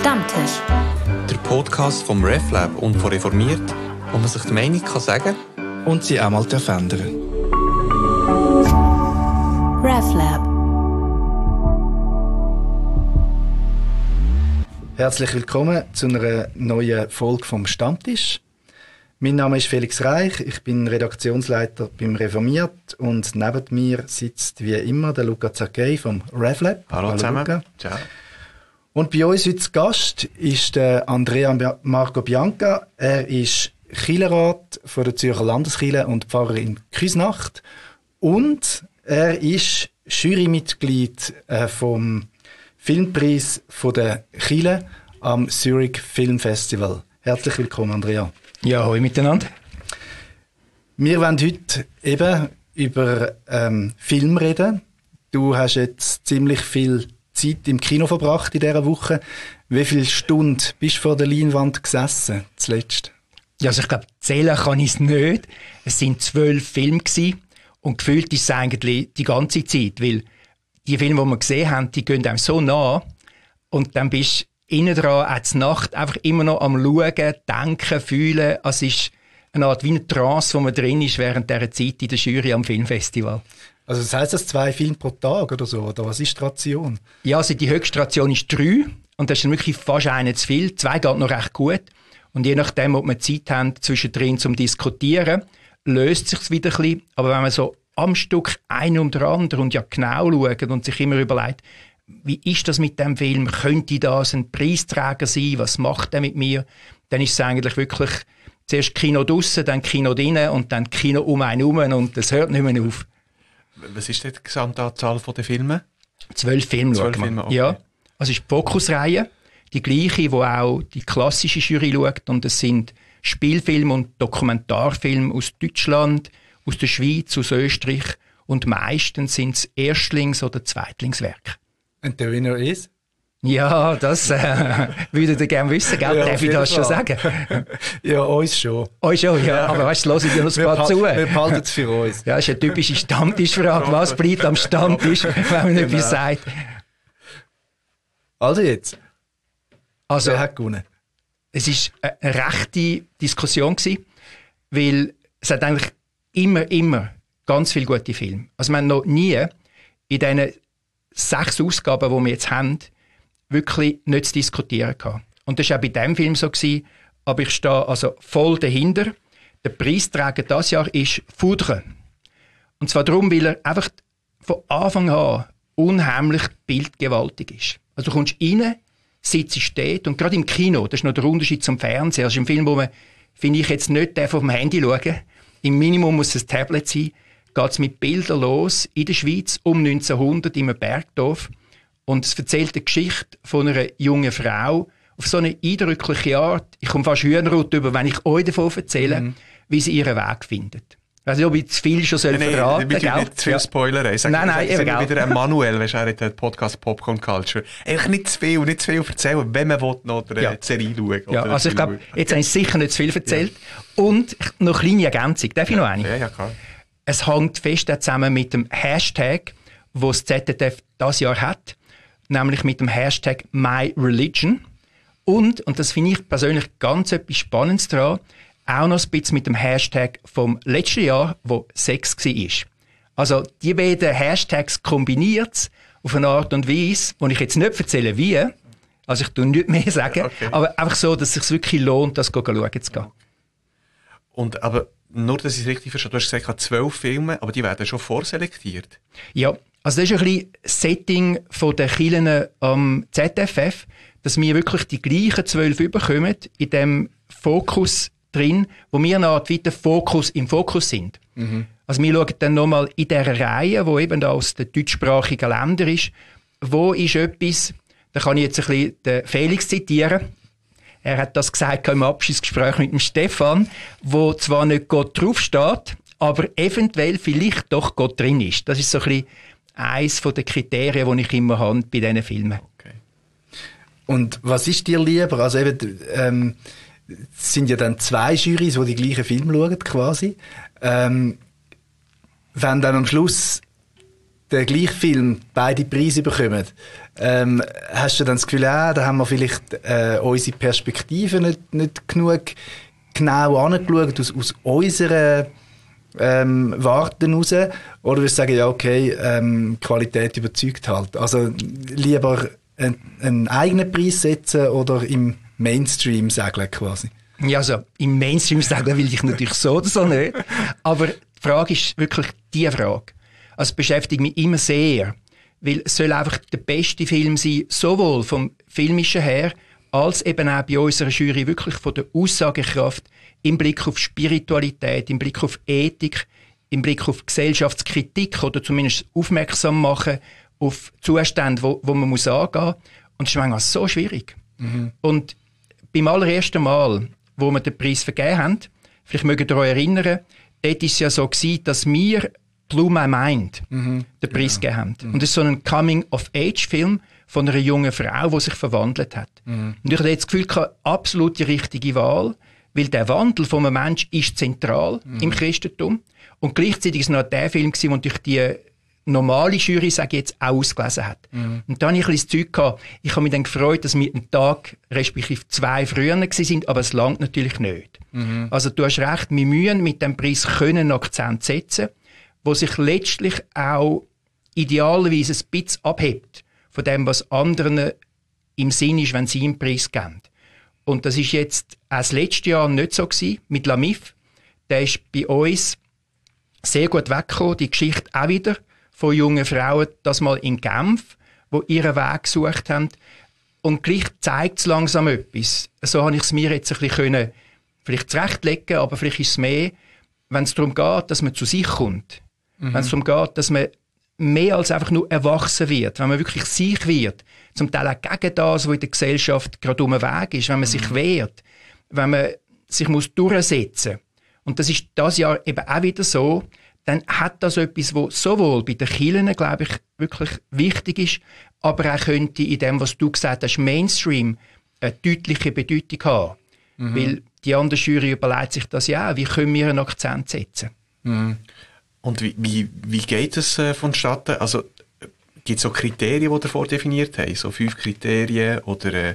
Stammtisch. Der Podcast vom RefLab und von Reformiert, wo man sich die Meinung kann sagen und sie auch mal ändern. RefLab. Herzlich willkommen zu einer neuen Folge vom Stammtisch. Mein Name ist Felix Reich, ich bin Redaktionsleiter beim Reformiert und neben mir sitzt wie immer der Luca Zacchei vom RefLab. Hallo zusammen. Luca. Ciao. Und bei uns heute zu Gast ist der Andrea Marco Bianca. Er ist Kirchenrat von der Zürcher Landeskirche und Pfarrer in Küsnacht. Und er ist Jurymitglied vom Filmpreis von der Kirche am Zurich Film Festival. Herzlich willkommen, Andrea. Ja, hallo miteinander. Wir wollen heute eben über Film reden. Du hast jetzt ziemlich viel Zeit im Kino verbracht in dieser Woche. Wie viele Stunden bist du vor der Leinwand gesessen, zuletzt? Ja, also ich glaube, zählen kann ich es nicht. Es sind 12 Filme gewesen. Und gefühlt ist es eigentlich die ganze Zeit, weil die Filme, die wir gesehen haben, die gehen einem so nah. Und dann bist du innen dran, auch zur Nacht, einfach immer noch am Schauen, Denken, Fühlen. Also es ist eine Art wie eine Trance, wo man drin ist während dieser Zeit in der Jury am Filmfestival. Also das heisst, das 2 Filme pro Tag oder so? Oder was ist die Ration? Ja, also die höchste Ration ist 3. Und das ist dann wirklich fast eine zu viel. 2 geht noch recht gut. Und je nachdem, ob wir Zeit haben zwischendrin zum Diskutieren, löst sich wieder ein bisschen. Aber wenn man so am Stück ein um den anderen und ja genau schaut und sich immer überlegt, wie ist das mit dem Film? Könnte das ein Preisträger sein? Was macht er mit mir? Dann ist es eigentlich wirklich zuerst Kino draussen, dann Kino drinnen und dann Kino um einen herum und das hört nicht mehr auf. Was ist denn die Gesamtanzahl der Filme? 12 Filme schauen wir. Filme, okay. Ja, also ist die Fokusreihe, die gleiche, wo auch die klassische Jury schaut. Und es sind Spielfilme und Dokumentarfilme aus Deutschland, aus der Schweiz, aus Österreich und meistens sind es Erstlings- oder Zweitlingswerke. Und der Winner ist? Ja, das würdet ihr gerne wissen, gell? Ja, darf ich das schon sagen? Ja, uns schon. Euch schon, ja. Aber weißt du, hören dir noch ein paar zu. Wir behalten es für uns. Ja, das ist eine typische Stammtischfrage. Was bleibt am Stammtisch, wenn man etwas sagt? Also jetzt. Also, wer hat gewonnen? Es war eine rechte Diskussion gewesen, weil es hat eigentlich immer ganz viele gute Filme. Also wir haben noch nie in diesen 6 Ausgaben, die wir jetzt haben, wirklich nicht zu diskutieren gehabt. Und das war auch bei diesem Film so gewesen, aber ich stehe also voll dahinter. Der Preisträger dieses Jahr ist Foudre. Und zwar darum, weil er einfach von Anfang an unheimlich bildgewaltig ist. Also du kommst rein, sitzt dort und gerade im Kino, das ist noch der Unterschied zum Fernsehen, also im Film, wo man, finde ich, jetzt nicht auf dem Handy schauen. Im Minimum muss es ein Tablet sein, geht es mit Bildern los in der Schweiz um 1900 in einem Bergdorf. Und es erzählt die Geschichte von einer jungen Frau auf so eine eindrückliche Art. Ich komme fast Hühnerhaut über, wenn ich euch davon erzähle, wie sie ihren Weg findet. Ich weiss nicht, ob ich zu viel schon verraten soll. Nein, nicht zu viel Spoiler. Nein, eben, wieder ein Manuel, weißt du, er hat den Podcast Popcorn Culture. Einfach nicht zu viel erzählen, wenn man will, noch eine Serie schauen. Ja, also ich glaube, jetzt habe ich sicher nicht zu viel erzählt. Ja. Und noch eine kleine Ergänzung. Darf ich noch eine? Ja, klar. Es hängt fest zusammen mit dem Hashtag, den das ZDF dieses Jahr hat, nämlich mit dem Hashtag MyReligion. Und das finde ich persönlich ganz etwas Spannendes daran, auch noch ein bisschen mit dem Hashtag vom letzten Jahr, wo Sex war. Also die beiden Hashtags kombiniert auf eine Art und Weise, wo ich jetzt nicht erzähle, wie. Also ich tue nicht mehr sagen, okay. Aber einfach so, dass es sich wirklich lohnt, das schauen zu gehen. Und aber nur, dass ich es richtig verstehe, du hast gesagt, 12 Filme, aber die werden schon vorselektiert. Ja, also das ist ein bisschen das Setting von den Kirchen am ZFF, dass wir wirklich die gleichen 12 bekommen in dem Fokus drin, wo wir eine Art weiter Fokus im Fokus sind. Mhm. Also wir schauen dann nochmal in dieser Reihe, die eben da aus den deutschsprachigen Ländern ist, wo ist etwas, da kann ich jetzt ein bisschen den Felix zitieren. Er hat das gesagt im Abschiedsgespräch mit dem Stefan, wo zwar nicht Gott draufsteht, aber eventuell vielleicht doch Gott drin ist. Das ist so ein bisschen eines der Kriterien, die ich immer habe bei diesen Filmen. Okay. Und was ist dir lieber? Also eben, es sind ja dann 2 Jurys, die die gleichen Filme schauen, quasi. Wenn dann am Schluss der gleiche Film beide Preise bekommen, hast du dann das Gefühl, da haben wir vielleicht unsere Perspektive nicht genug genau angeschaut aus unserer Warten raus? Oder würdest du sagen, ja okay, Qualität überzeugt halt. Also lieber einen eigenen Preis setzen oder im Mainstream segeln quasi? Ja, also im Mainstream segeln will ich natürlich so oder so nicht. Aber die Frage ist wirklich die Frage. Also es beschäftigt mich immer sehr, weil es soll einfach der beste Film sein, sowohl vom Filmischen her, als eben auch bei unserer Jury wirklich von der Aussagekraft im Blick auf Spiritualität, im Blick auf Ethik, im Blick auf Gesellschaftskritik oder zumindest aufmerksam machen auf Zustände, wo man muss angehen muss. Und das ist manchmal so schwierig. Mhm. Und beim allerersten Mal, wo wir den Preis vergeben haben, vielleicht mögt ihr euch erinnern, dort war es ja so gewesen, dass wir Blew My Mind den Preis gegeben haben. Und das ist so ein Coming-of-Age-Film von einer jungen Frau, die sich verwandelt hat. Und ich hatte jetzt das Gefühl, absolut die richtige Wahl, weil der Wandel von einem Menschen ist zentral im Christentum. Und gleichzeitig war es noch der Film, der durch die normale Jury, sage ich jetzt, auch ausgelesen hat. Und da hatte ich ein bisschen das Zeug gehabt. Ich habe mich dann gefreut, dass wir einen Tag, respektive 2 früher waren, aber es langt natürlich nicht. Also du hast recht, wir müssen mit dem Preis einen Akzent setzen, wo sich letztlich auch idealerweise ein bisschen abhebt von dem, was anderen im Sinn ist, wenn sie einen Preis geben. Und das ist jetzt auch das letzte Jahr nicht so gewesen, mit Lamif. Der ist bei uns sehr gut weggekommen. Die Geschichte auch wieder von jungen Frauen, das mal in Genf, die ihren Weg gesucht haben. Und gleich zeigt es langsam etwas. So habe ich es mir jetzt ein bisschen vielleicht zurechtlegen, aber vielleicht ist es mehr, wenn es darum geht, dass man zu sich kommt. Wenn es darum geht, dass man mehr als einfach nur erwachsen wird, wenn man wirklich sich wird, zum Teil auch gegen das, was in der Gesellschaft gerade um den Weg ist, wenn man sich wehrt, wenn man sich durchsetzen muss. Und das ist dieses Jahr eben auch wieder so, dann hat das etwas, was sowohl bei den Kirchen, glaube ich, wirklich wichtig ist, aber auch könnte in dem, was du gesagt hast, Mainstream, eine deutliche Bedeutung haben. Weil die andere Jury überlegt sich das ja auch, wie können wir einen Akzent setzen. Und wie geht es vonstatten? Also, gibt es so Kriterien, die davor definiert haben? So 5 Kriterien? Oder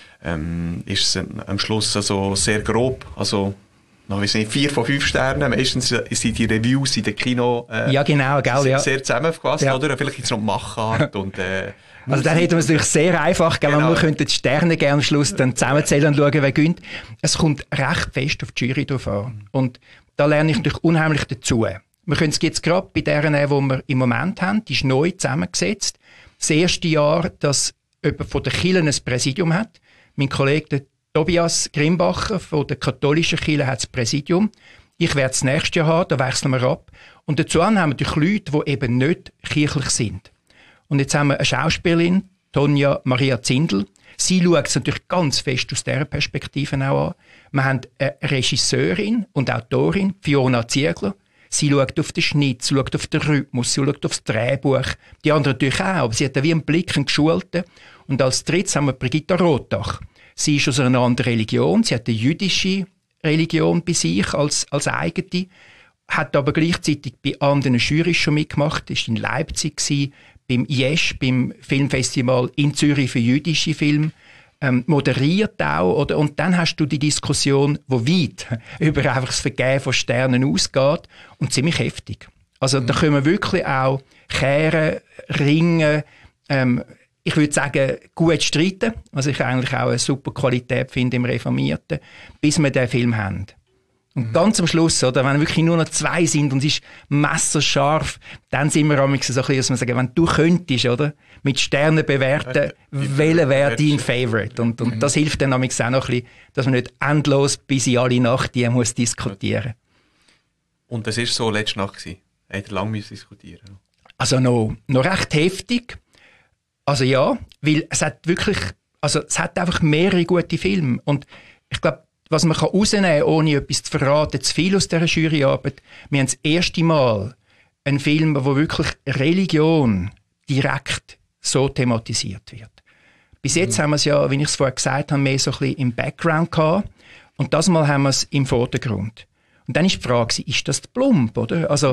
ist es am Schluss also sehr grob? Also, noch 4 von 5 Sternen. Meistens sind die Reviews in den Kino ja, genau, gell, sehr zusammengefasst, ja. Oder? Vielleicht gibt es noch Machart und also dann hätten wir es natürlich sehr einfach, gell? Genau. Wir könnten die Sterne gerne am Schluss dann zusammenzählen und schauen, wer gewinnt. Es kommt recht fest auf die Jury drauf an. Und da lerne ich natürlich unheimlich dazu. Wir können es jetzt gerade bei der, die wir im Moment haben, die ist neu zusammengesetzt. Das erste Jahr, dass jemand von der Kirche ein Präsidium hat. Mein Kollege, der Tobias Grimbacher von der katholischen Kirche, hat das Präsidium. Ich werde das nächste Jahr haben, da wechseln wir ab. Und dazu haben wir natürlich Leute, die eben nicht kirchlich sind. Und jetzt haben wir eine Schauspielerin, Tonja Maria Zindel. Sie schaut es natürlich ganz fest aus dieser Perspektive auch an. Wir haben eine Regisseurin und Autorin, Fiona Ziegler. Sie schaut auf den Schnitt, sie schaut auf den Rhythmus, sie schaut auf das Drehbuch. Die anderen natürlich auch, aber sie hat wie einen Blick, einen geschulten. Und als drittes haben wir Brigitta Rothach. Sie ist aus einer anderen Religion, sie hat eine jüdische Religion bei sich als eigene, hat aber gleichzeitig bei anderen Jurys schon mitgemacht, ist in Leipzig gewesen, beim IESH, beim Filmfestival in Zürich für jüdische Filme, moderiert auch, oder? Und dann hast du die Diskussion, die weit über einfach das Vergeben von Sternen ausgeht und ziemlich heftig. Also da können wir wirklich auch kehren, ringen, ich würde sagen, gut streiten, was ich eigentlich auch eine super Qualität finde im Reformierten, bis wir den Film haben. Und ganz am Schluss, oder, wenn wirklich nur noch 2 sind und es ist messerscharf, dann sind wir so ein bisschen, dass wir sagen, wenn du könntest, oder, mit Sternen bewerten, welcher wäre dein Favorite? Und das hilft dann auch noch ein bisschen, dass man nicht endlos bis in alle Nacht die muss diskutieren. Und das war so letzte Nacht gewesen? Hat lange diskutieren? Also noch recht heftig. Also ja, weil es hat wirklich, also es hat einfach mehrere gute Filme. Und ich glaube, was man rausnehmen kann, ohne etwas zu verraten, zu viel aus dieser Juryarbeit, wir haben das erste Mal einen Film, wo wirklich Religion direkt so thematisiert wird. Bis jetzt haben wir es ja, wie ich es vorher gesagt habe, mehr so ein bisschen im Background gehabt. Und das Mal haben wir es im Vordergrund. Und dann ist die Frage, ist das plump, oder? Also,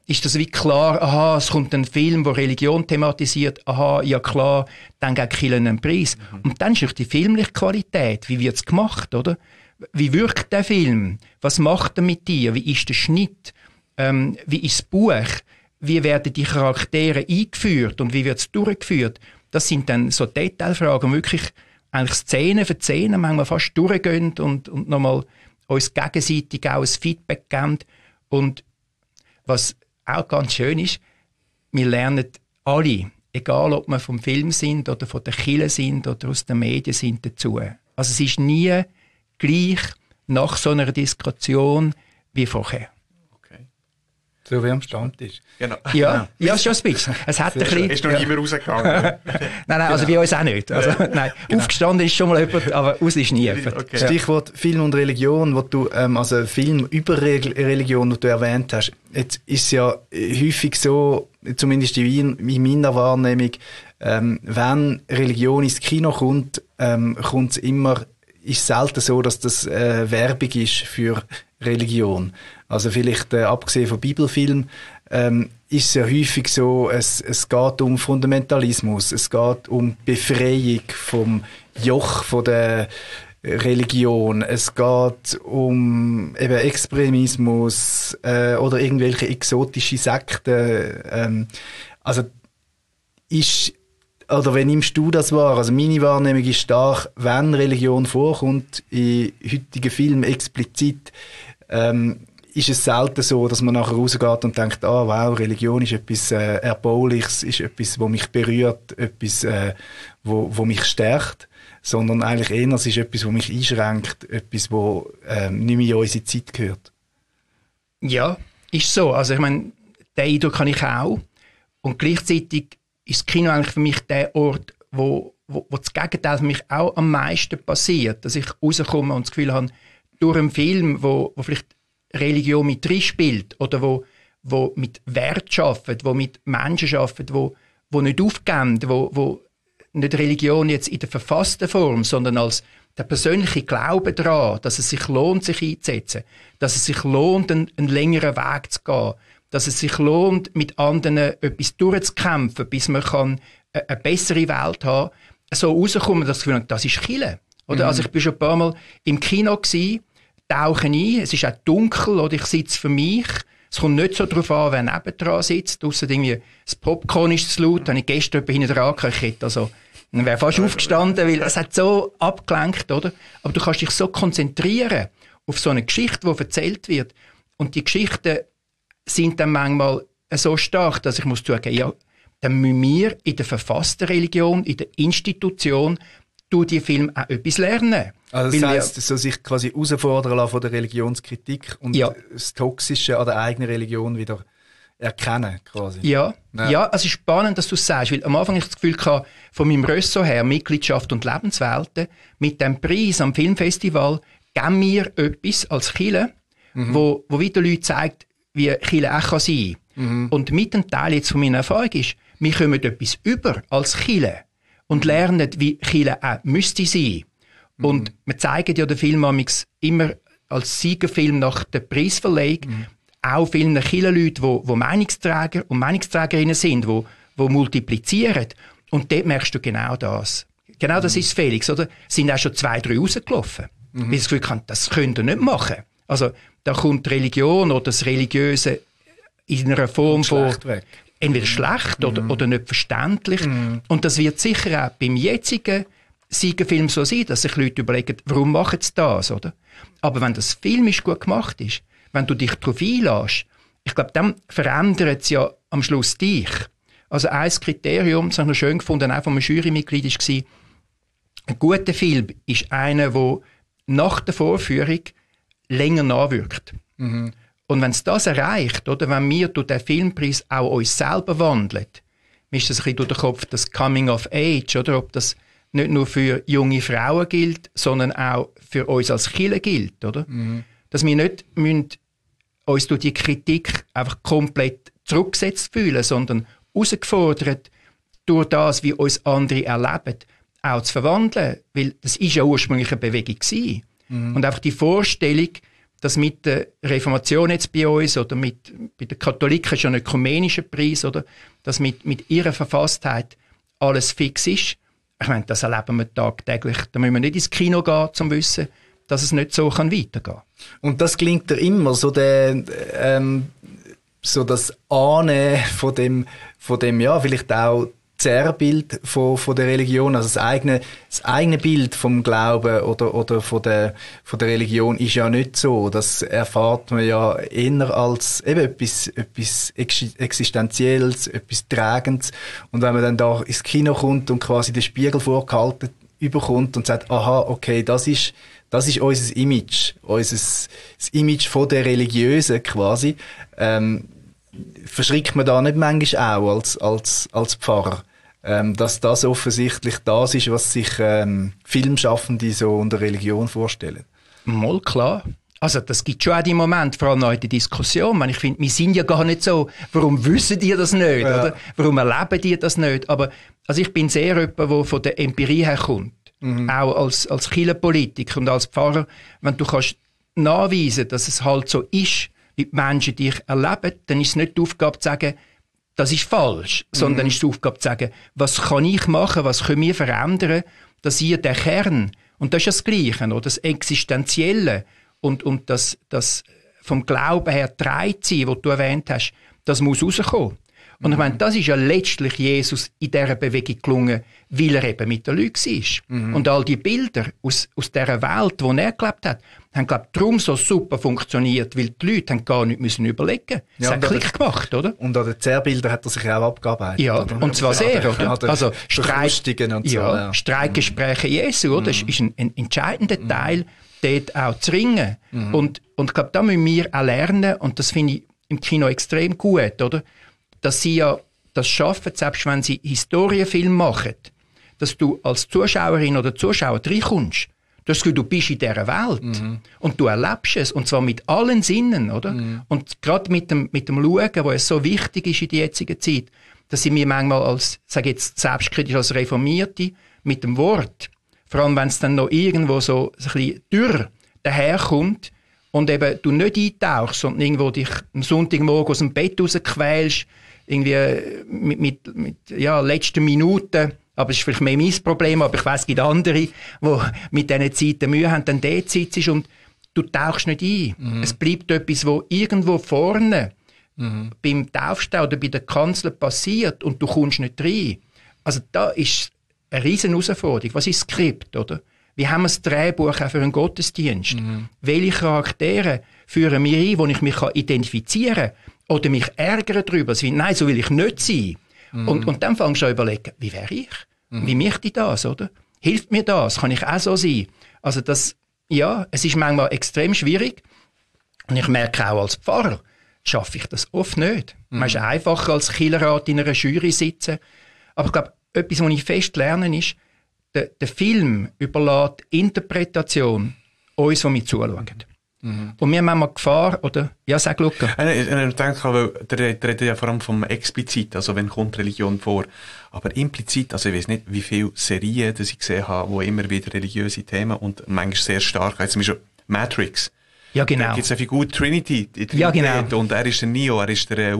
ist das wie klar, aha, es kommt ein Film, der Religion thematisiert, aha, ja klar, dann geht Kirche einen Preis. Und dann ist auch die filmliche Qualität, wie wird es gemacht, oder? Wie wirkt der Film? Was macht er mit dir? Wie ist der Schnitt? Wie ist das Buch? Wie werden die Charaktere eingeführt und wie wird es durchgeführt? Das sind dann so Detailfragen, wirklich eigentlich Szene für Szene manchmal fast durchgehen und nochmal uns gegenseitig auch ein Feedback geben. Und was auch ganz schön ist, wir lernen alle, egal ob wir vom Film sind oder von der Kirche sind oder aus den Medien sind, dazu. Also es ist nie gleich nach so einer Diskussion wie vorher. So wie am Stammtisch. Genau. Ja, schon ein bisschen. Es hat ein bisschen, ist noch nie mehr rausgegangen. nein, also bei uns auch nicht. Also, nein, aufgestanden ist schon mal jemand, aber aus ist nie jemand. Okay. Stichwort Film und Religion, wo du, also Film über Religion, den du erwähnt hast. Jetzt ist ja häufig so, zumindest in meiner Wahrnehmung, wenn Religion ins Kino kommt, ist selten so, dass das Werbung ist für Religion. Also vielleicht abgesehen von Bibelfilmen ist es ja häufig so, es geht um Fundamentalismus, es geht um Befreiung vom Joch von der Religion, es geht um eben Extremismus oder irgendwelche exotische Sekten. Oder wie nimmst du das wahr? Also meine Wahrnehmung ist stark, wenn Religion vorkommt, in heutigen Filmen explizit, ist es selten so, dass man nachher rausgeht und denkt, wow, Religion ist etwas Erbauliches, ist etwas, was mich berührt, etwas, wo mich stärkt, sondern eigentlich eher, es ist etwas, was mich einschränkt, etwas, was nicht mehr in unsere Zeit gehört. Ja, ist so. Also ich meine, den Eindruck habe ich auch. Und gleichzeitig ist das Kino eigentlich für mich der Ort, wo das Gegenteil für mich auch am meisten passiert. Dass ich rauskomme und das Gefühl habe, durch einen Film, wo vielleicht Religion mit drin spielt oder wo mit Wert arbeitet, wo mit Menschen arbeitet, wo nicht aufgeben, wo nicht Religion jetzt in der verfassten Form, sondern als der persönliche Glaube daran, dass es sich lohnt, sich einzusetzen, dass es sich lohnt, einen längeren Weg zu gehen, dass es sich lohnt, mit anderen etwas durchzukämpfen, bis man eine bessere Welt haben kann, so rauskommen, dass das ist Kirche. Oder? Also ich bin schon ein paar Mal im Kino gewesen, tauche ein, es ist auch dunkel, oder ich sitze für mich. Es kommt nicht so darauf an, wer nebendran sitzt. Ausser irgendwie, das Popcorn ist zu laut, habe ich gestern hinten dran gekriegt. Also, dann wäre fast aufgestanden, weil es hat so abgelenkt, oder? Aber du kannst dich so konzentrieren auf so eine Geschichte, die erzählt wird. Und die Geschichten sind dann manchmal so stark, dass ich muss sagen, ja, dann müssen wir in der verfassten Religion, in der Institution, durch die Film auch etwas lernen. Also das heisst, so sich quasi herausfordern lassen von der Religionskritik und das Toxische an der eigenen Religion wieder erkennen, quasi. Ja, es ist spannend, dass du es sagst, weil am Anfang habe ich das Gefühl gehabt, von meinem Ressort her, Mitgliedschaft und Lebenswelten, mit dem Preis am Filmfestival geben wir etwas als Kirche, wo wieder Leute zeigt, wie Kirche auch sein kann. Und mit dem Teil jetzt von meiner Erfahrung ist, wir kommen etwas über als Kirche und lernen, wie Kirche auch müsste sein. Und wir zeigen ja den Film immer als Siegerfilm nach der Preisverleihung auch vielen Kirchenleuten, die Meinungsträger und Meinungsträgerinnen sind, die multiplizieren. Und dort merkst du genau das. Genau das ist Felix, oder? Es sind auch schon 2, 3 rausgelaufen. Weil ich das Gefühl habe, das könnt ihr nicht machen. Also, da kommt die Religion oder das Religiöse in einer Form von entweder schlecht oder nicht verständlich. Und das wird sicher auch beim jetzigen Siegerfilm so sein, dass sich Leute überlegen, warum machen sie das, oder? Aber wenn das filmisch gut gemacht ist, wenn du dich darauf einlässt, ich glaube, dann verändert es ja am Schluss dich. Also ein Kriterium, das habe ich noch schön gefunden, auch von einem Jurymitglied, war, ein guter Film ist einer, der nach der Vorführung länger nachwirkt. Und wenn es das erreicht, oder wenn wir durch den Filmpreis auch uns selber wandeln, mir ist das ein bisschen durch den Kopf das Coming of Age, oder ob das nicht nur für junge Frauen gilt, sondern auch für uns als Kirche gilt, oder? Dass wir nicht uns durch die Kritik einfach komplett zurückgesetzt fühlen, sondern herausgefordert, durch das, wie uns andere erleben, auch zu verwandeln. Weil das ist ja ursprünglich eine Bewegung gewesen. Und einfach die Vorstellung, dass mit der Reformation jetzt bei uns oder bei den Katholiken schon ein ökumenischer Preis, oder, dass mit ihrer Verfasstheit alles fix ist. Ich meine, das erleben wir tagtäglich. Da müssen wir nicht ins Kino gehen, um zu wissen, dass es nicht so weitergehen kann. Und das klingt dir immer so so das Ahnen von dem, ja, vielleicht auch Zerrbild von der Religion, also das eigene Bild vom Glauben oder von der Religion ist ja nicht so. Das erfahrt man ja eher als eben etwas Existenzielles, etwas Tragendes. Und wenn man dann da ins Kino kommt und quasi den Spiegel vorgehalten überkommt und sagt, aha, okay, das ist unser Image, das Image von der Religiösen quasi, verschrickt man da nicht manchmal auch als Pfarrer, dass das offensichtlich das ist, was sich Filmschaffende so unter Religion vorstellen? Mal klar. Also das gibt schon auch die Momente, vor allem auch in der Diskussion. Ich finde, wir sind ja gar nicht so, warum wissen die das nicht? Ja. Oder? Warum erleben die das nicht? Aber also ich bin sehr jemand, der von der Empirie herkommt. Auch als Kirchenpolitiker und als Pfarrer. Wenn du kannst nachweisen, dass es halt so ist, wie die Menschen dich erleben, dann ist es nicht die Aufgabe zu sagen, das ist falsch, sondern ist die Aufgabe zu sagen, was kann ich machen, was können wir verändern, dass ihr den Kern, und das ist das Gleiche, oder? Das Existenzielle und das vom Glauben her getragen sein, was du erwähnt hast, das muss rauskommen. Und ich meine, das ist ja letztlich Jesus in dieser Bewegung gelungen, weil er eben mit den Leuten war. Und all die Bilder aus dieser Welt, die er gelebt hat, haben, glaube ich, darum so super funktioniert, weil die Leute haben gar nicht müssen überlegen. Es hat Klick gemacht, oder? Und an den Zerrbildern hat er sich auch abgearbeitet. Ja, oder? Und zwar sehr, oder? Also und so, ja. Streitgespräche Jesu, oder? Das ist ein entscheidender Teil, dort auch zu ringen. Und ich glaube, da müssen wir auch lernen, und das finde ich im Kino extrem gut, oder? Dass sie ja das schaffen, selbst wenn sie Historienfilme machen, dass du als Zuschauerin oder Zuschauer reinkommst. Du hast das Gefühl, du bist in dieser Welt. Und du erlebst es, und zwar mit allen Sinnen, oder? Und gerade mit dem Schauen, wo es so wichtig ist in der jetzigen Zeit, dass sie mir manchmal als, sage jetzt selbstkritisch als Reformierte, mit dem Wort, vor allem wenn es dann noch irgendwo so ein bisschen dürr daherkommt, und eben du nicht eintauchst, sondern irgendwo dich am Sonntagmorgen aus dem Bett rausquälst, irgendwie mit letzten Minuten, aber es ist vielleicht mehr mein Problem, aber ich weiss, es gibt andere, die mit diesen Zeiten Mühe haben, dann dort sitzt und du tauchst nicht ein. Es bleibt etwas, wo irgendwo vorne beim Taufstau oder bei der Kanzel passiert und du kommst nicht rein. Also da ist eine riesen Herausforderung. Was ist das Skript, oder? Wie haben wir das Drehbuch auch für einen Gottesdienst? Welche Charaktere führen wir ein, wo ich mich identifizieren kann? Oder mich ärgern darüber, nein, so will ich nicht sein. Und dann fangst du an zu überlegen, wie wäre ich? Wie möchte ich das, oder? Hilft mir das? Kann ich auch so sein? Also das, ja, es ist manchmal extrem schwierig. Und ich merke auch als Pfarrer, schaffe ich das oft nicht. Man ist einfacher als Kirchenrat in einer Jury sitzen. Aber ich glaube, etwas, was ich fest lerne, ist, der Film überlässt Interpretation uns, die wir zuschauen. Und wir haben manchmal Gefahr, oder? Ja, sag, Luca. Ich denke, weil der redet ja vor allem vom explizit, also wenn kommt Religion vor. Aber implizit, also ich weiß nicht, wie viele Serien das ich gesehen habe, wo immer wieder religiöse Themen und manchmal sehr stark, also zum Beispiel Matrix. Ja, genau. Da gibt es eine Figur Trinity. Ja, genau. Und er ist der Neo, er ist der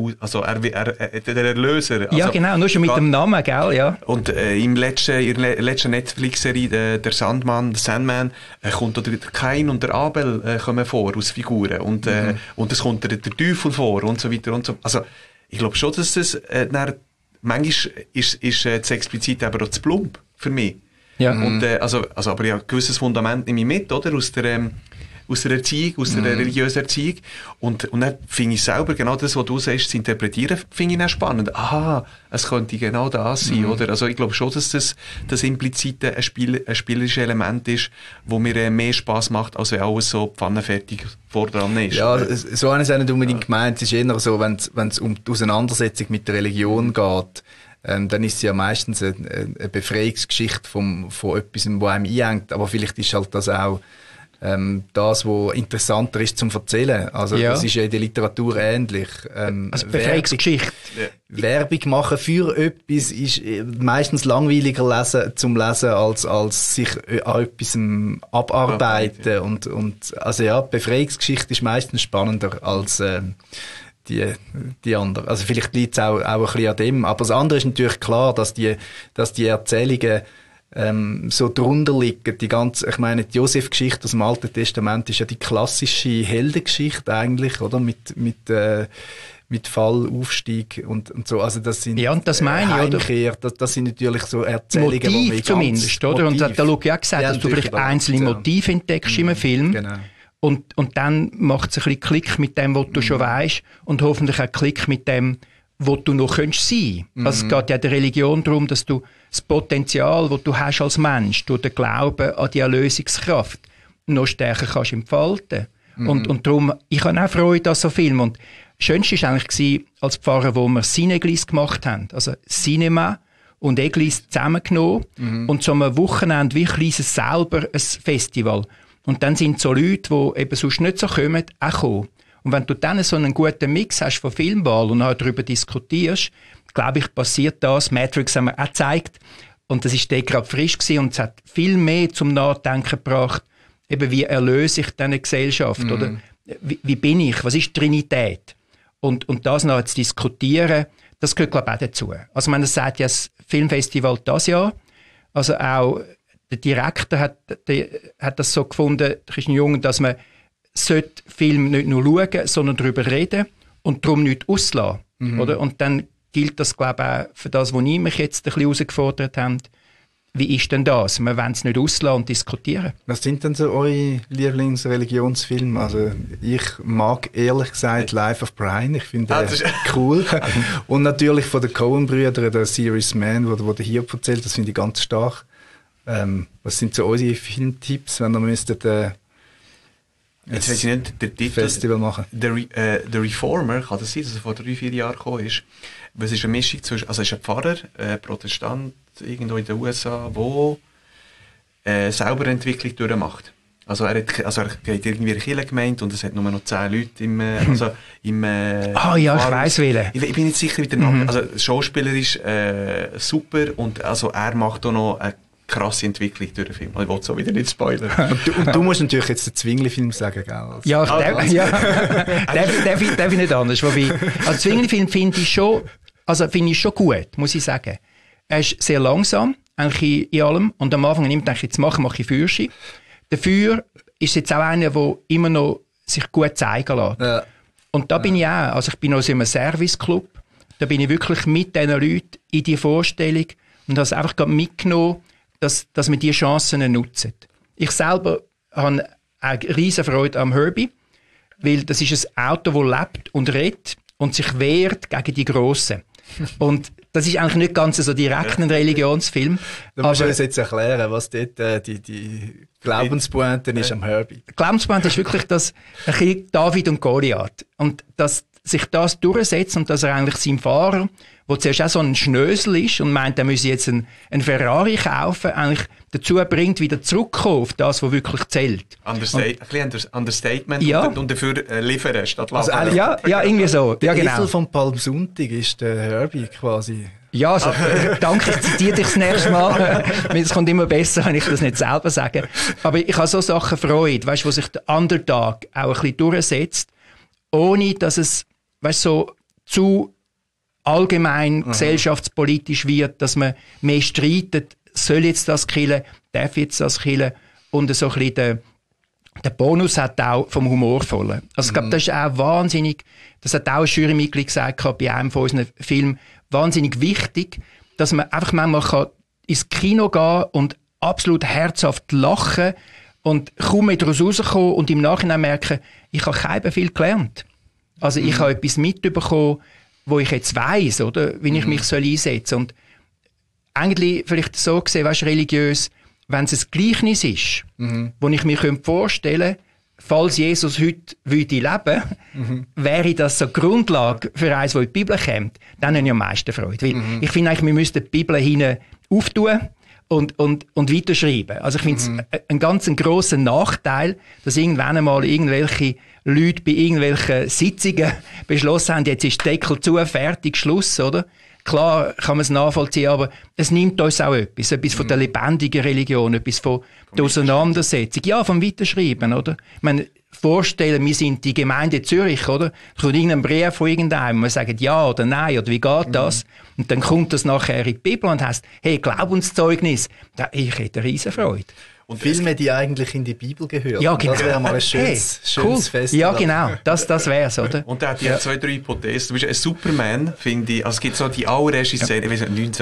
Erlöser. Also, ja, genau, nur schon mit dem Namen, gell, ja. Und in der letzten Netflix-Serie, der Sandman, kommt der Kain und der Abel kommen vor als Figuren. Und es kommt der Teufel vor und so weiter und so. Also, ich glaube schon, dass das, manchmal ist das explizit aber auch zu plump für mich. Ja. Und, aber ja, ein gewisses Fundament nehme ich mit, oder? Aus der Erziehung, aus der religiösen Erziehung. Und dann finde ich selber genau das, was du sagst, zu interpretieren, finde ich auch spannend. Aha, es könnte genau das sein, oder? Also ich glaube schon, dass das implizite ein spielerisches Element ist, wo mir mehr Spass macht, als wenn alles so pfannenfertig vordran ist. Ja, so habe ich es nicht unbedingt gemeint. Es ist eher so, wenn es um die Auseinandersetzung mit der Religion geht, dann ist es ja meistens eine Befreiungsgeschichte von etwas, was einem einhängt. Aber vielleicht ist halt das auch das, was interessanter ist zum Erzählen. Also das ist ja in der Literatur ähnlich. Also Befreiungsgeschichte. Werbung machen für etwas ist meistens langweiliger zum Lesen, als sich an etwas abarbeiten. Und also ja, Befreiungsgeschichte ist meistens spannender als die andere. Also vielleicht liegt es auch ein bisschen an dem. Aber das andere ist natürlich klar, dass die Erzählungen so drunter liegen. Die Josef-Geschichte aus dem Alten Testament ist ja die klassische Heldengeschichte eigentlich, oder? Mit Fall, Aufstieg und so. Also das sind und das meine ich, Heimkehr, das sind natürlich so Erzählungen, Motiv zumindest, oder? Und da schaue ich auch gesagt, dass du vielleicht einzelne Motive entdeckst im Film. Genau. Und dann macht es ein bisschen Klick mit dem, was du schon weißt, und hoffentlich auch Klick mit dem, wo du noch sein könntest. Also es geht ja der Religion darum, dass du das Potenzial, das du hast als Mensch, durch den Glauben an die Erlösungskraft, noch stärker kannst entfalten. Und darum, ich habe auch Freude an so Filmen. Und das Schönste war eigentlich als Pfarrer, wo wir Cineglis gemacht haben. Also Cinema und Eglis zusammengenommen und so am Wochenende wie kleines selber ein Festival. Und dann sind so Leute, die eben sonst nicht so kommen, auch gekommen. Und wenn du dann so einen guten Mix hast von Filmwahl und halt darüber diskutierst, glaube ich, passiert das. Matrix haben wir auch gezeigt. Und das ist gerade frisch gewesen und es hat viel mehr zum Nachdenken gebracht, eben wie erlöse ich diese Gesellschaft, oder wie bin ich, was ist Trinität? Und das noch zu diskutieren, das gehört, glaube ich, auch dazu. Also, das sagt ja das Filmfestival das Jahr. Also auch der Direktor hat das so gefunden, Christian Jung, dass man Film nicht nur schauen, sondern darüber reden und darum nicht auslassen. Oder? Und dann gilt das, glaube ich, auch für das, was ich mich jetzt ein bisschen herausgefordert habe. Wie ist denn das? Wir wollen es nicht auslassen und diskutieren. Was sind denn so eure Lieblingsreligionsfilme? Also ich mag ehrlich gesagt Life of Brian. Ich finde cool. Und natürlich von den Coen-Brüdern, der Serious Man, wo der Hiob erzählt, das finde ich ganz stark. Was sind so eure Filmtipps, wenn ihr müsstet jetzt weiß ich nicht, der Titel Festival machen? The Reformer, kann das sein, dass er vor 3-4 Jahren gekommen ist? Es ist eine Mischung zwischen, also es ist ein Pfarrer, Protestant, irgendwo in den USA, der selber eine Entwicklung durchmacht. Also er geht irgendwie in eine Kirchengemeinde und es hat nur noch 10 Leute im ich weiss welchen. Ich bin nicht sicher, wie der Name, also der Schauspieler ist super und also er macht auch noch eine krasse Entwicklung durch den Film. Ich will so wieder nicht spoilern. Und du musst natürlich jetzt den Zwingli-Film sagen, gell? Also. Ja, darf ich nicht anders. Wobei, also Zwingli-Film finde ich schon gut, muss ich sagen. Er ist sehr langsam, eigentlich in allem. Und am Anfang nimmt ich jetzt mache ich Führerschein. Dafür ist jetzt auch einer, der immer noch sich gut zeigen lässt. Ja. Und da bin ich auch. Also ich bin auch in einem Service-Club. Da bin ich wirklich mit diesen Leuten in die Vorstellung und habe es einfach mitgenommen, dass wir diese Chancen nutzen. Ich selber habe eine riesen Freude am Herbie, weil das ist ein Auto, das lebt und redet und sich wehrt gegen die Grossen. Und das ist eigentlich nicht ganz so direkt ein Religionsfilm. Du musst uns jetzt erklären, was dort die Glaubenspointe ist am Herbie. Die Glaubenspointe ist wirklich das ein bisschen David und Goliath. Und dass sich das durchsetzt und dass er eigentlich seinem Fahrer, der zuerst auch so ein Schnösel ist und meint, er müsse jetzt einen Ferrari kaufen, eigentlich dazu bringt, wieder zurückzukommen auf das, was wirklich zählt. Ein bisschen Understatement ja. und dafür liefern statt also ja, irgendwie so. Ja, genau. Der Esel vom Palmsonntag ist der Herbie quasi. Ja, also, danke, ich zitiere dich das nächste Mal. Es kommt immer besser, wenn ich das nicht selber sage. Aber ich habe so Sachen Freude, weißt, wo sich der Underdog auch ein bisschen durchsetzt, ohne dass es, weißt, so zu allgemein gesellschaftspolitisch wird, dass man mehr streitet, soll jetzt das killen, darf jetzt das killen, und so ein bisschen der Bonus hat auch vom Humorvollen. Also ich glaube, das ist auch wahnsinnig, das hat auch ein Jurymitglied gesagt bei einem von unseren Filmen, wahnsinnig wichtig, dass man einfach manchmal ins Kino gehen und absolut herzhaft lachen und kaum mehr daraus rauskommen und im Nachhinein merken, ich habe kein viel gelernt. Also ich habe etwas mitbekommen, wo ich jetzt weiss, oder, wie ich mich einsetzen soll. Und eigentlich vielleicht so gesehen, weißt, religiös, wenn es ein Gleichnis ist, wo ich mir vorstellen könnte, falls Jesus heute leben würde, wäre das so die Grundlage für eins, das in die Bibel kommt, dann habe ich am meisten Freude. Weil ich finde eigentlich, wir müssten die Bibel hinten auftun und weiterschreiben. Also ich finde es einen ganz grossen Nachteil, dass irgendwann einmal irgendwelche Leute bei irgendwelchen Sitzungen beschlossen haben, jetzt ist der Deckel zu, fertig, Schluss, oder? Klar kann man es nachvollziehen, aber es nimmt uns auch etwas von der lebendigen Religion, etwas von der Auseinandersetzung. Ja, vom Weiterschreiben, oder? Ich meine, vorstellen, wir sind die Gemeinde Zürich, oder? Es kommt irgendein Brief von irgendeinem, wir sagen ja oder nein, oder wie geht das? Und dann kommt das nachher in die Bibel und heisst, hey, Glaubenszeugnis. Ich hätte eine riesen Freude. Und Filme, die eigentlich in die Bibel gehören. Ja, genau. Das wäre mal ein schönes cool. Fest. Ja, genau. Das wär's, oder? Und da hat ja 2, 3 Hypothesen. Du bist ein Superman, finde ich. Also es gibt so die allererste Szene, ich weiss nicht,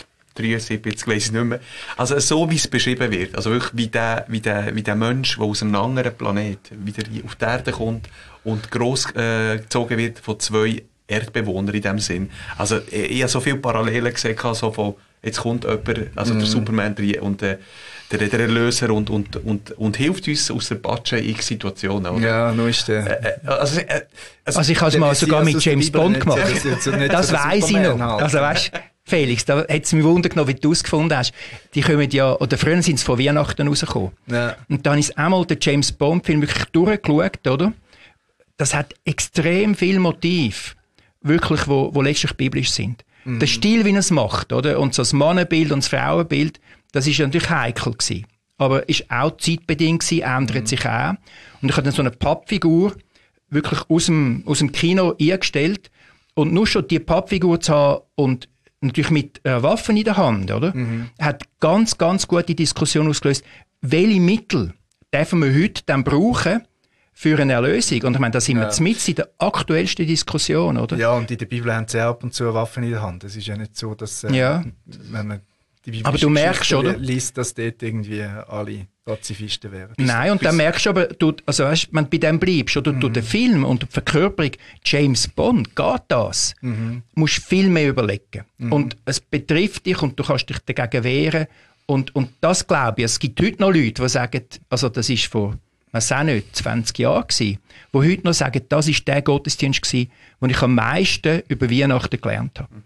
1973, weiss ich nicht mehr. Also so, wie es beschrieben wird. Also wirklich wie der Mensch, der aus einem anderen Planet wieder auf die Erde kommt und gross gezogen wird von 2 Erdbewohnern in dem Sinn. Also ich habe so viele Parallelen gesehen, so von, jetzt kommt jemand, also der Superman rein und der Erlöser und hilft uns aus der Patsche in Situationen. Oder? Ja, nur ist der. Also ich habe es mal sogar mit James Bond gemacht. Das weiss ich noch. Halt. Also weißt, Felix, da hat es mich Wunder genommen, wie du es gefunden hast. Die kommen ja, oder früher sind sie von Weihnachten rausgekommen. Ja. Und dann ist einmal der James Bond-Film wirklich durchgeschaut, oder? Das hat extrem viel Motiv, wirklich, wo letztlich biblisch sind. Der Stil, wie er es macht, oder? Und so das Mannenbild und das Frauenbild, das ist natürlich heikel gewesen. Aber ist auch zeitbedingt gewesen, ändert sich auch. Und ich habe dann so eine Pappfigur wirklich aus dem Kino eingestellt. Und nur schon die Pappfigur zu haben und natürlich mit Waffen in der Hand, oder? Hat ganz, ganz gute Diskussion ausgelöst. Welche Mittel dürfen wir heute dann brauchen für eine Erlösung? Und ich meine, da sind wir mitten in der aktuellsten Diskussion, oder? Ja, und in der Bibel haben sie ab und zu Waffen in der Hand. Es ist ja nicht so, dass wenn man die biblische aber du merkst, Geschichte oder? liest, dass dort irgendwie alle Pazifisten wären. Nein, und dann merkst du aber, also weißt, wenn du bei dem bleibst, oder durch den Film und die Verkörperung James Bond, geht das? Musst viel mehr überlegen. Und es betrifft dich und du kannst dich dagegen wehren. Und das glaube ich, es gibt heute noch Leute, die sagen, also das ist vor, was auch nicht, 20 Jahren gewesen, die heute noch sagen, das ist der Gottesdienst gewesen, den ich am meisten über Weihnachten gelernt habe.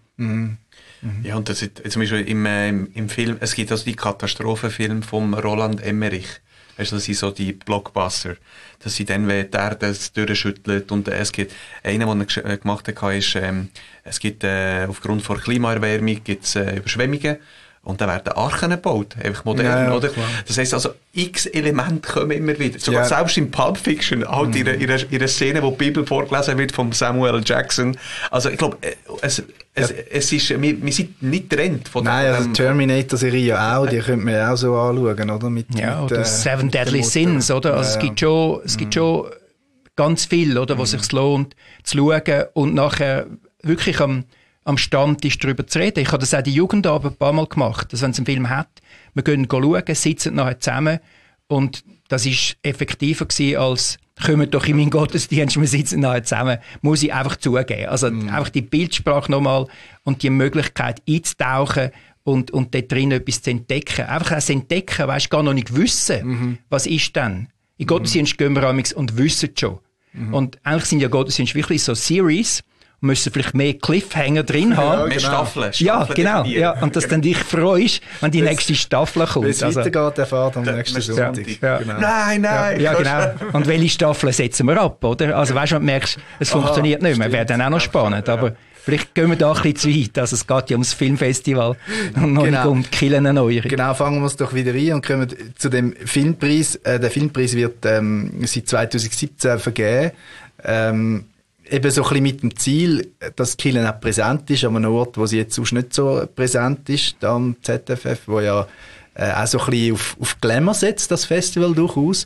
Ja, und das ist, zum Beispiel im Film, es gibt also die Katastrophenfilme von Roland Emmerich. Weißt du, das sind so die Blockbuster. Dass sie dann, wenn die Erde durchschüttelt, und es gibt, einer, den er gemacht hat, ist, es gibt, aufgrund von Klimaerwärmung gibt's Überschwemmungen. Und dann werden Archen gebaut, einfach modern, oder? Klar. Das heisst also, x Elemente kommen immer wieder. Sogar selbst in Pulp Fiction, halt in einer Szene, wo die Bibel vorgelesen wird von Samuel L. Jackson. Also ich glaube, es ist, wir sind nicht getrennt von Nein, also die Terminator-Serie ja auch, die könnte man ja auch so anschauen, oder? Oder Seven Deadly Sins, oder? Also es gibt schon ganz viel, oder, was sich lohnt zu schauen und nachher wirklich am Stammtisch darüber zu reden. Ich habe das auch die Jugendabend ein paar Mal gemacht, dass wenn es einen Film hat, wir gehen schauen, sitzen nachher zusammen und das ist effektiver gewesen als «Kommt doch in meinen Gottesdienst, wir sitzen nachher zusammen», muss ich einfach zugeben. Also einfach die Bildsprache nochmal und die Möglichkeit einzutauchen und dort drin etwas zu entdecken. Einfach das Entdecken, weisst, gar noch nicht wissen, was ist denn. In Gottesdienst gehen wir amigs und wissen schon. Und eigentlich sind ja Gottesdienste wirklich so Series, müssen vielleicht mehr Cliffhanger drin haben. Mehr Staffeln. Ja, genau. Ja, und dass dann dich freust, wenn die nächste Staffel kommt. Wenn es weitergeht, erfahrt am nächsten Sonntag. Ja. Genau. Nein. Ja, genau. Und welche Staffeln setzen wir ab, oder? Also weißt du, du merkst, es funktioniert nicht mehr. Wäre dann auch noch spannend. Aber vielleicht gehen wir da ein bisschen zu weit. Also es geht ja ums Filmfestival und noch nicht um die Killenerneuerung. Genau, fangen wir es doch wieder rein und kommen zu dem Filmpreis. Der Filmpreis wird seit 2017 vergeben. Eben so ein bisschen mit dem Ziel, dass Killen auch präsent ist, an einem Ort, wo sie jetzt sonst nicht so präsent ist, da am ZFF, wo ja auch so ein bisschen auf Glamour setzt, das Festival durchaus.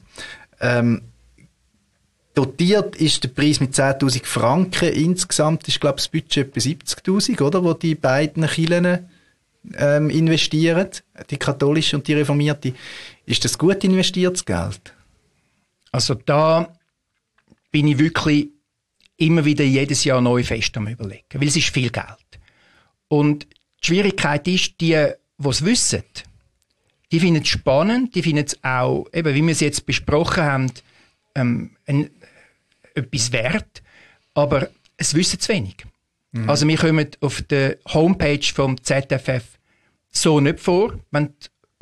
Dotiert ist der Preis mit 10'000 Franken. Insgesamt ist, glaube ich, das Budget etwa 70'000, oder, wo die beiden Kirchen investieren, die katholische und die reformierte. Ist das gut investiertes Geld? Also da bin ich wirklich immer wieder jedes Jahr neu fest am Überlegen, weil es ist viel Geld. Und die Schwierigkeit ist, die es wissen, die finden es spannend, die finden es auch, eben, wie wir es jetzt besprochen haben, etwas wert, aber es wissen zu wenig. Also wir kommen auf der Homepage vom ZFF so nicht vor. Wenn du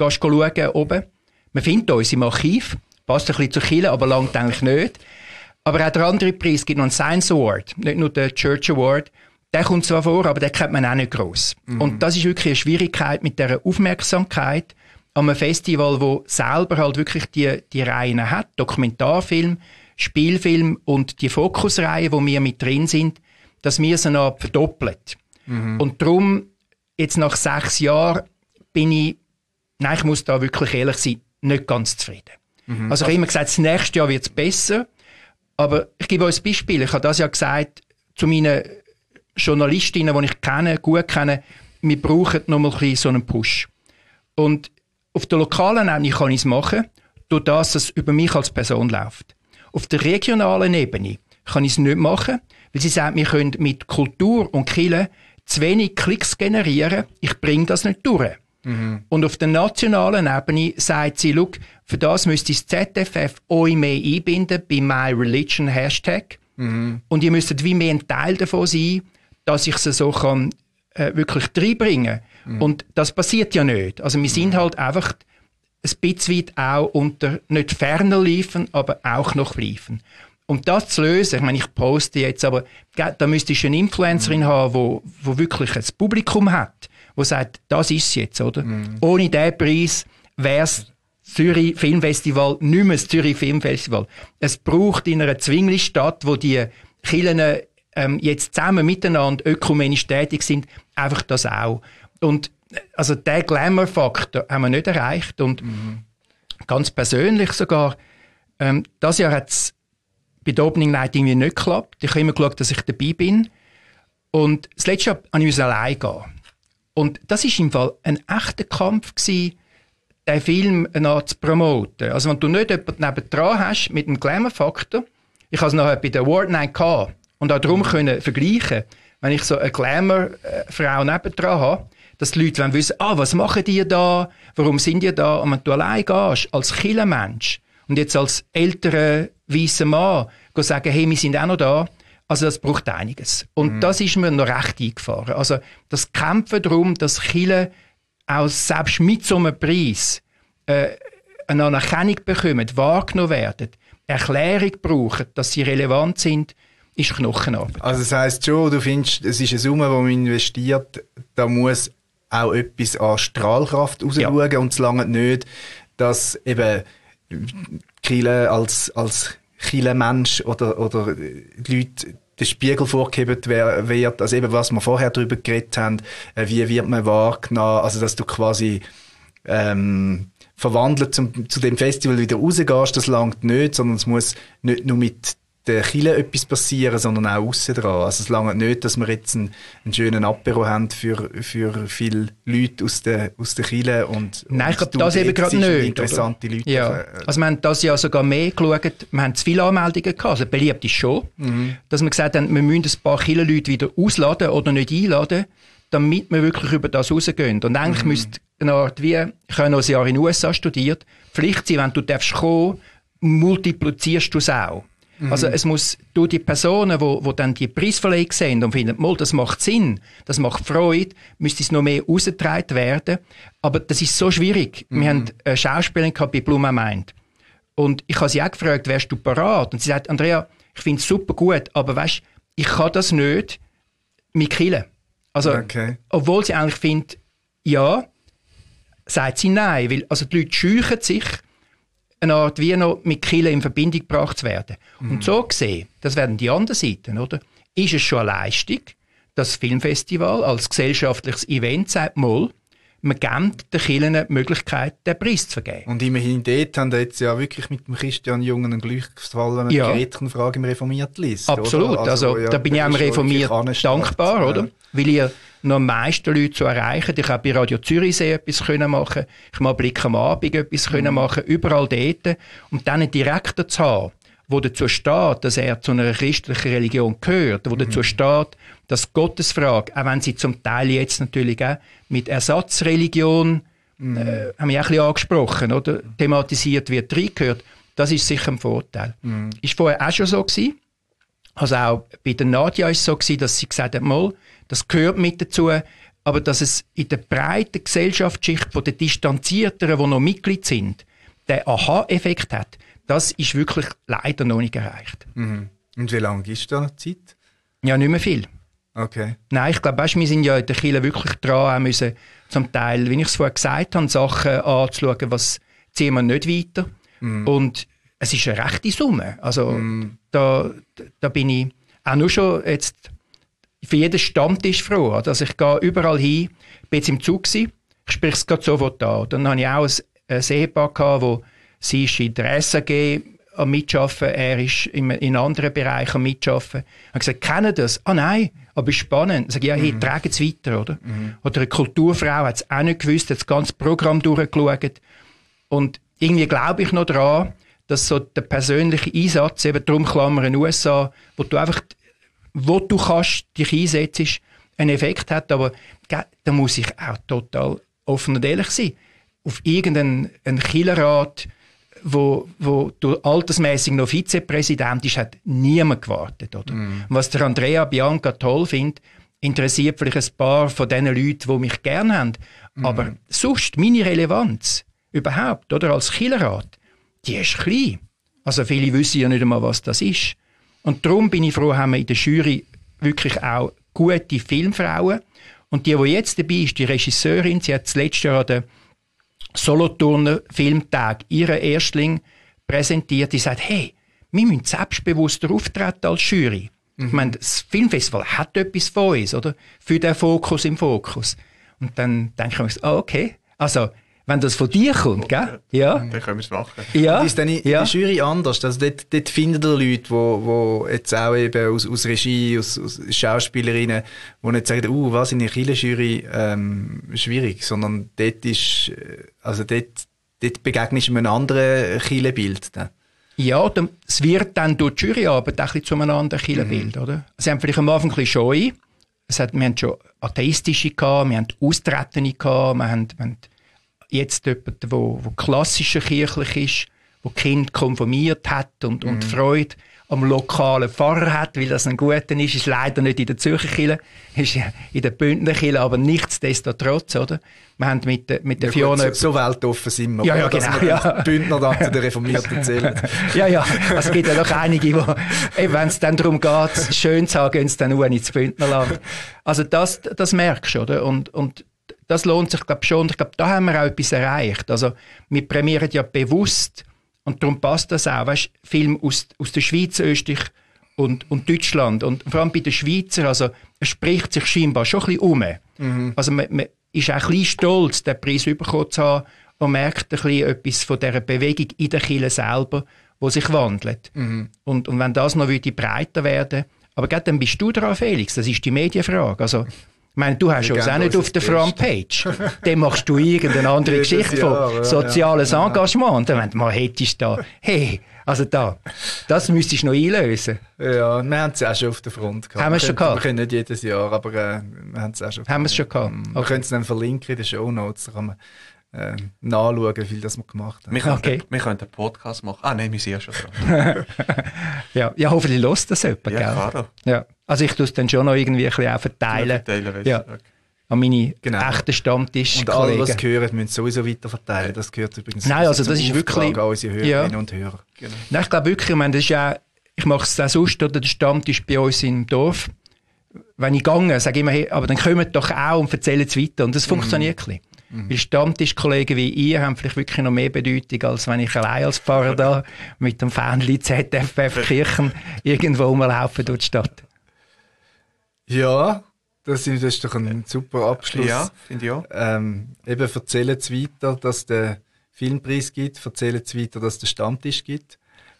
gehst schauen oben. Man findet uns im Archiv. Passt ein bisschen zur Kirche, aber langt eigentlich nicht. Aber auch der andere Preis gibt noch einen Science Award, nicht nur den Church Award. Der kommt zwar vor, aber den kennt man auch nicht gross. Und das ist wirklich eine Schwierigkeit mit dieser Aufmerksamkeit an einem Festival, wo selber halt wirklich die Reihen hat, Dokumentarfilm, Spielfilm und die Fokusreihen, wo wir mit drin sind, dass wir sie noch verdoppelt. Und darum, jetzt nach 6 Jahren, bin ich muss da wirklich ehrlich sein, nicht ganz zufrieden. Also ich habe immer gesagt, das nächste Jahr wird es besser, aber ich gebe euch ein Beispiel. Ich habe das ja gesagt zu meinen Journalistinnen, die ich gut kenne, wir brauchen noch mal ein bisschen so einen Push. Und auf der lokalen Ebene kann ich es machen, durch das, dass es über mich als Person läuft. Auf der regionalen Ebene kann ich es nicht machen, weil sie sagt, wir können mit Kultur und Kirche zu wenig Klicks generieren, ich bringe das nicht durch. Und auf der nationalen Ebene sagt sie, schau, für das müsste das ZFF euch mehr einbinden bei MyReligion Hashtag. Und ihr müsstet wie mehr ein Teil davon sein, dass ich sie so kann, wirklich reinbringen kann. Und das passiert ja nicht. Also wir sind halt einfach ein bisschen weit auch unter, nicht ferner liefen, aber auch noch liefen. Um das zu lösen, ich meine, ich poste jetzt, aber da müsstest du eine Influencerin haben, wo wirklich ein Publikum hat, wo sagt, das ist es jetzt, oder? Ohne diesen Preis wäre es Zürich Filmfestival nicht mehr das Zürich Filmfestival. Es braucht in einer Zwingli-Stadt, wo die Kirchen jetzt zusammen miteinander ökumenisch tätig sind, einfach das auch. Und also den Glamour-Faktor haben wir nicht erreicht. Und ganz persönlich sogar, das Jahr hat es bei der Opening Night irgendwie nicht geklappt. Ich habe immer geschaut, dass ich dabei bin. Und das letzte Jahr musste ich allein gehen. Und das war im Fall ein echter Kampf gewesen, den Film zu promoten. Also wenn du nicht jemanden nebendran hast mit einem Glamour-Faktor, ich habe es nachher bei der Award Night gehabt und auch darum können vergleichen, wenn ich so eine Glamour-Frau nebendran habe, dass die Leute wissen, was machen die da, warum sind die da? Und wenn du allein gehst, als Kirchenmensch und jetzt als älterer weißer Mann, sagen, hey, wir sind auch noch da, also das braucht einiges. Und das ist mir noch recht eingefahren. Also das Kämpfen darum, dass Kirchen auch selbst mit so einem Preis eine Anerkennung bekommen, wahrgenommen werden, Erklärung brauchen, dass sie relevant sind, ist Knochenarbeit. Also das heisst schon, du findest, es ist eine Summe, die man investiert, da muss auch etwas an Strahlkraft rausschauen und es langt nicht, dass eben Kirche als Kirchenmensch oder die Leute den Spiegel vorgehebt wird, also eben was wir vorher darüber geredet haben, wie wird man wahrgenommen, also dass du quasi verwandelt zu dem Festival wieder rausgehst, das langt nicht, sondern es muss nicht nur mit der Kirche etwas passieren, sondern auch aussen dran. Also es langt nicht, dass wir jetzt einen schönen Apero haben für viele Leute aus der Kirche und nein, ich glaube, das eben gerade nicht. Interessante Leute. Ja. Also wir haben das ja sogar mehr geschaut. Wir haben zu viele Anmeldungen gehabt. Also beliebt ist schon, dass wir gesagt haben, wir müssen ein paar Kirchenleute wieder ausladen oder nicht einladen, damit wir wirklich über das rausgehen. Und eigentlich müsste eine Art wie, ich habe noch ein Jahr in den USA studiert, Pflicht sein, wenn du darfst kommen, multiplizierst du es auch. Also es muss durch die Personen, die dann die Preisverleihung sehen und finden, das macht Sinn, das macht Freude, müsste es noch mehr rausgetragen werden. Aber das ist so schwierig. Wir haben eine Schauspielerin gehabt bei Blue My Mind. Und ich habe sie auch gefragt, wärst du parat? Und sie sagt, Andrea, ich finde es super gut, aber weisst, ich kann das nicht mit Killen. Also, obwohl sie eigentlich findet, ja, sagt sie nein, weil also die Leute scheuchen sich, eine Art wie noch mit Kirche in Verbindung gebracht zu werden. Und so gesehen, das werden die anderen Seiten, oder? Ist es schon eine Leistung, das Filmfestival als gesellschaftliches Event sagt, man gibt den Kirchen die Möglichkeit, den Preis zu vergeben. Und immerhin dort haben wir jetzt ja wirklich mit dem Christian Jungen einen glücklichen Gretchenfrage im Reformierten-List. Absolut, also da bin ich auch Reformiert dankbar, oder? Weil ihr noch am meisten Leute zu erreichen. Ich habe bei Radio Zürichsee etwas machen, ich habe Blick am Abend etwas machen, überall dort. Und dann einen Direktor zu haben, der dazu steht, dass er zu einer christlichen Religion gehört, der dazu steht, dass Gottesfrage, auch wenn sie zum Teil jetzt natürlich auch mit Ersatzreligion, haben wir auch ein bisschen angesprochen, oder, thematisiert wird, reingehört, das ist sicher ein Vorteil. Ist vorher auch schon so gewesen. Also auch bei der Nadja ist es so gewesen, dass sie gesagt hat, das gehört mit dazu, aber dass es in der breiten Gesellschaftsschicht von den Distanzierteren, die noch Mitglied sind, den Aha-Effekt hat, das ist wirklich leider noch nicht erreicht. Mhm. Und wie lange ist da noch Zeit? Ja, nicht mehr viel. Okay. Nein, ich glaube, wir sind ja in der Kirche wirklich dran, auch müssen zum Teil, wie ich es vorher gesagt habe, Sachen anzuschauen, was ziehen wir nicht weiter. Und es ist eine rechte Summe. Also da bin ich auch nur schon jetzt für jeden Stammtisch froh. Also ich gehe überall hin, bin jetzt im Zug gewesen, ich spreche es gerade sofort an. Dann hatte ich auch ein Ehepaar gehabt, wo sie ist in der SAG am Mitarbeiten, er ist in anderen Bereichen am Mitarbeiten. Ich habe gesagt, kennen das? Ah nein, aber ist spannend. Ich sage, ja, hey, tragen es weiter, oder? Oder eine Kulturfrau hat es auch nicht gewusst, hat das ganze Programm durchgeschaut. Und irgendwie glaube ich noch daran, dass so der persönliche Einsatz, eben darum Klammern USA, wo du einfach, wo du kannst, dich einsetzt, einen Effekt hat. Aber da muss ich auch total offen und ehrlich sein. Auf irgendeinen Kirchenrat, wo du altersmäßig noch Vizepräsident ist, hat niemand gewartet. Oder? Und was der Andrea Bianca toll findet, interessiert vielleicht ein paar von den Leuten, die mich gerne haben. Aber sonst, meine Relevanz überhaupt, oder als Kirchenrat, die ist klein. Also viele wissen ja nicht einmal, was das ist. Und darum bin ich froh, haben wir in der Jury wirklich auch gute Filmfrauen. Und die jetzt dabei ist, die Regisseurin, sie hat das letzte Jahr an den Solothurner Filmtag ihren Erstling präsentiert. Die sagt, hey, wir müssen selbstbewusster auftreten als Jury. Ich meine, das Filmfestival hat etwas von uns, oder? Für den Fokus im Fokus. Und dann denke ich mir, okay, also, wenn das von dir kommt, gell? Ja. Dann können wir es machen. Ja. Und ist dann in der Jury anders? Also dort findet ihr Leute, die jetzt auch eben aus Regie, aus Schauspielerinnen, die nicht sagen, was in der Kirchenjury schwierig, sondern dort ist, also dort begegnest du einem anderen Kirchenbild dann. Ja, es wird dann durch die Juryarbeit ein bisschen zu einem anderen Kirchenbild, oder? Sie haben vielleicht am Anfang ein bisschen Scheu. Wir haben schon Atheistische gehabt, wir haben Austretende gehabt, wir haben jetzt jemand, der klassischer kirchlich ist, der Kind konfirmiert hat und Freude am lokalen Pfarrer hat, weil das ein guter ist leider nicht in der Zürcher Kirche, ist in der Bündner Kirche, aber nichtsdestotrotz, oder? Wir haben mit der Fiona... So weltoffen sind wir, ja, dass genau, wir die Bündner dann zu den Reformierten zählen. ja, also es gibt ja noch einige, die, wenn es dann darum geht, schön zu haben, gehen sie dann nur ins Bündnerland. Also das merkst du, oder? Und das lohnt sich, glaube ich, schon. Ich glaube, da haben wir auch etwas erreicht. Also, wir prämieren ja bewusst, und darum passt das auch, weißt, Film aus der Schweiz, Österreich und Deutschland. Und vor allem bei den Schweizer, also, es spricht sich scheinbar schon ein bisschen Also, man ist auch ein bisschen stolz, den Preis bekommen zu haben, und merkt ein bisschen etwas von dieser Bewegung in der Kirche selber, die sich wandelt. Und wenn das noch breiter werden, aber gerade dann bist du dran, Felix, das ist die Medienfrage. Also, ich meine, du hast uns auch nicht auf der Frontpage. Dann machst du irgendeine andere Geschichte von soziales Engagement. Und dann, wenn du mal hättest da, hey, also das müsstest du noch einlösen. Ja, wir haben es auch schon auf der Front gehabt. Haben wir es schon gehabt? Wir können nicht jedes Jahr, aber wir haben es auch schon. Haben wir es schon gehabt? Wir können es dann verlinken in den Shownotes, da kann man nachschauen, wie viel das wir gemacht haben. Wir können einen Podcast machen. Ah nein, wir sind ja schon dran. ja, hoffentlich hört das jemand, ja, gell? Klar. Ja, also ich tue es dann schon noch irgendwie ein bisschen auch verteilen. Ja. An meine echten Stammtischkollegen. Und alle, die es hören, müssen sowieso weiter verteilen. Das gehört übrigens Nein, also das ist wirklich an unsere Hörerinnen und Hörer. Genau. Nein, ich glaube wirklich, ich mache es auch sonst, oder der Stammtisch bei uns im Dorf. Wenn ich gehe, sage ich immer, hey, aber dann kommt doch auch und erzählen es weiter. Und das funktioniert ein bisschen. Weil Stammtischkollegen wie ihr haben vielleicht wirklich noch mehr Bedeutung, als wenn ich allein als Pfarrer da mit dem Fähnchen ZFF Kirchen irgendwo rumlaufe durch die Stadt. Ja, das ist doch ein super Abschluss. Ja, finde ich auch. Eben erzählen es weiter, dass es den Filmpreis gibt, erzählen es weiter, dass es den Stammtisch gibt.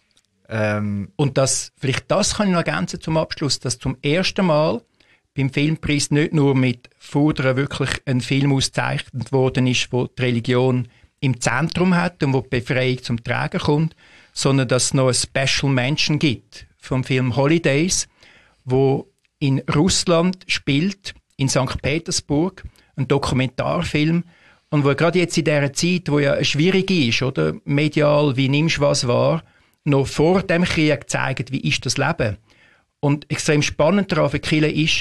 Und vielleicht das kann ich noch ergänzen zum Abschluss, dass zum ersten Mal beim Filmpreis nicht nur mit Fudern wirklich ein Film ausgezeichnet worden ist, wo die Religion im Zentrum hat und wo die Befreiung zum Tragen kommt, sondern dass es noch ein Special Mention gibt vom Film Holidays, wo in Russland spielt, in St. Petersburg, ein Dokumentarfilm, und wo gerade jetzt in dieser Zeit, wo ja schwierig ist, oder medial, wie nimmst du was wahr, noch vor dem Krieg zeigt, wie ist das Leben. Und extrem spannend daran für die Kirche ist,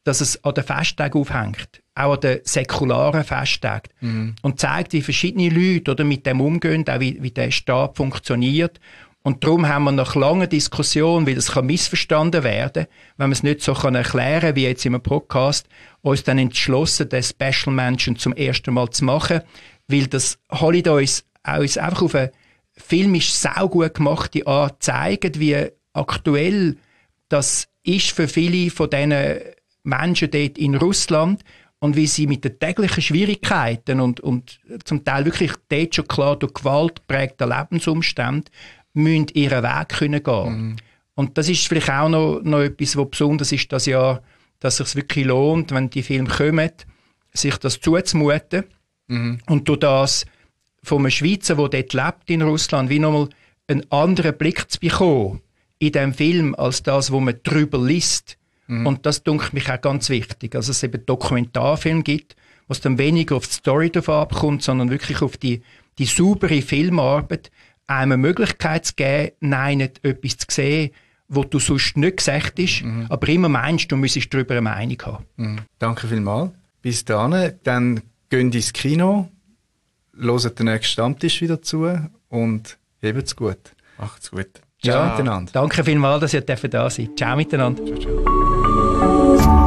dass es an den Festtagen aufhängt, auch an den säkularen Festtagen. Und zeigt, wie verschiedene Leute oder mit dem umgehen, auch wie der Staat funktioniert. Und darum haben wir nach langer Diskussion, weil das kann missverstanden werden, wenn man es nicht so erklären kann, wie jetzt im Podcast, uns dann entschlossen, den Special Mention zum ersten Mal zu machen, weil das Holidays uns einfach auf eine filmisch saugut gemachte Art zeigt, wie aktuell das ist für viele von diesen Menschen dort in Russland und wie sie mit den täglichen Schwierigkeiten und zum Teil wirklich dort schon klar durch Gewalt geprägte Lebensumstände müssen ihren Weg können gehen. Und das ist vielleicht auch noch etwas, was besonders ist das Jahr, dass es sich wirklich lohnt, wenn die Filme kommen, sich das zuzumuten und durch das von einem Schweizer, der dort lebt in Russland, wie nochmal einen anderen Blick zu bekommen in diesem Film, als das, wo man drüber liest. Und das dunkelt mich auch ganz wichtig. Also es eben Dokumentarfilm gibt, wo es dann weniger auf die Story davon abkommt, sondern wirklich auf die saubere Filmarbeit, einem eine Möglichkeit zu geben, nicht etwas zu sehen, wo du sonst nicht gesagt hast, aber immer meinst, du müsstest darüber eine Meinung haben. Danke vielmals. Bis dahin, dann gehen ins Kino, hören den nächsten Stammtisch wieder zu und habt's gut. Macht's gut. Ciao miteinander. Danke vielmals, dass ihr da seid. Ciao miteinander. Ciao, ciao.